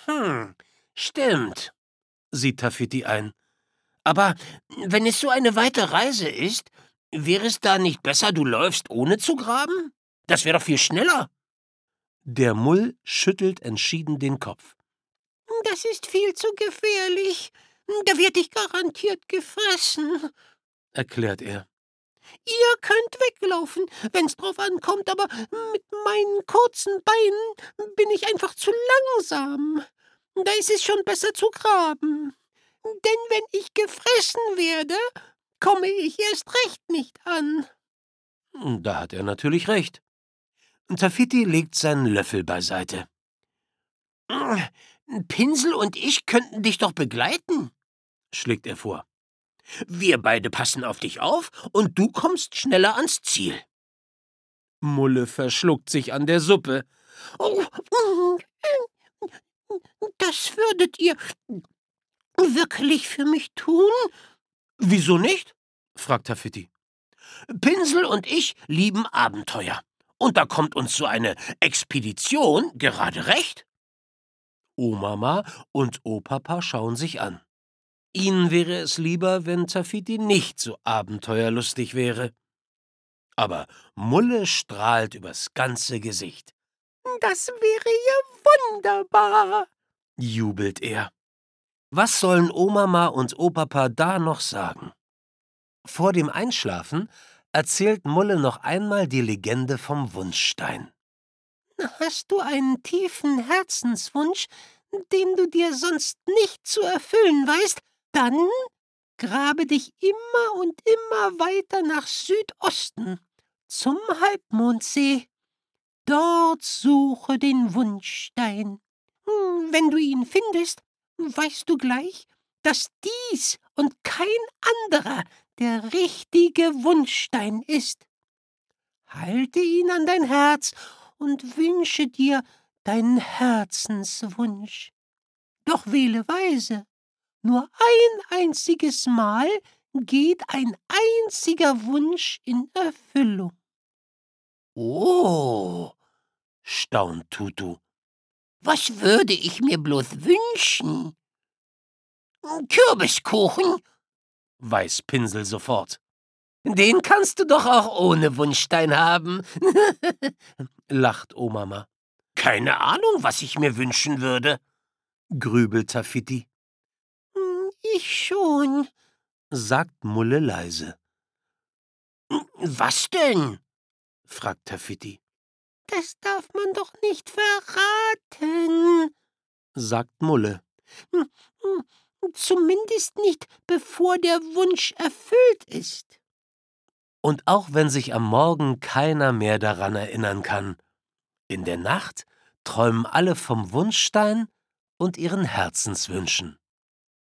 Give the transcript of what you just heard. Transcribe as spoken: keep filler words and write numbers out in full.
Hm, stimmt, sieht Taffiti ein. Aber wenn es so eine weite Reise ist, wäre es da nicht besser, du läufst ohne zu graben? Das wäre doch viel schneller. Der Mull schüttelt entschieden den Kopf. Das ist viel zu gefährlich. Da werd ich garantiert gefressen, erklärt er. Ihr könnt weglaufen, wenn's drauf ankommt, aber mit meinen kurzen Beinen bin ich einfach zu langsam. Da ist es schon besser zu graben. Denn wenn ich gefressen werde, komme ich erst recht nicht an. Da hat er natürlich recht. Taffiti legt seinen Löffel beiseite. Pinsel und ich könnten dich doch begleiten, schlägt er vor. Wir beide passen auf dich auf und du kommst schneller ans Ziel. Mulle verschluckt sich an der Suppe. Oh, das würdet ihr wirklich für mich tun? Wieso nicht? fragt Taffiti. Pinsel und ich lieben Abenteuer. Und da kommt uns so eine Expedition gerade recht. Omama und Opapa schauen sich an. Ihnen wäre es lieber, wenn Taffiti nicht so abenteuerlustig wäre. Aber Mulle strahlt übers ganze Gesicht. Das wäre ja wunderbar, jubelt er. Was sollen Omama und Opapa da noch sagen? Vor dem Einschlafen erzählt Mulle noch einmal die Legende vom Wunschstein. Hast du einen tiefen Herzenswunsch, den du dir sonst nicht zu erfüllen weißt, dann grabe dich immer und immer weiter nach Südosten, zum Halbmondsee. Dort suche den Wunschstein. Wenn du ihn findest, weißt du gleich, dass dies und kein anderer der richtige Wunschstein ist. Halte ihn an dein Herz und wünsche dir deinen Herzenswunsch. Doch wähle weise. Nur ein einziges Mal geht ein einziger Wunsch in Erfüllung. Oh, staunt Tutu. Was würde ich mir bloß wünschen? Kürbiskuchen, weiß Pinsel sofort. Den kannst du doch auch ohne Wunschstein haben, lacht Omama. Keine Ahnung, was ich mir wünschen würde, grübelt Taffiti. Ich schon, sagt Mulle leise. Was denn? fragt Taffiti. Das darf man doch nicht verraten, sagt Mulle. Zumindest nicht, bevor der Wunsch erfüllt ist. Und auch wenn sich am Morgen keiner mehr daran erinnern kann, in der Nacht träumen alle vom Wunschstein und ihren Herzenswünschen.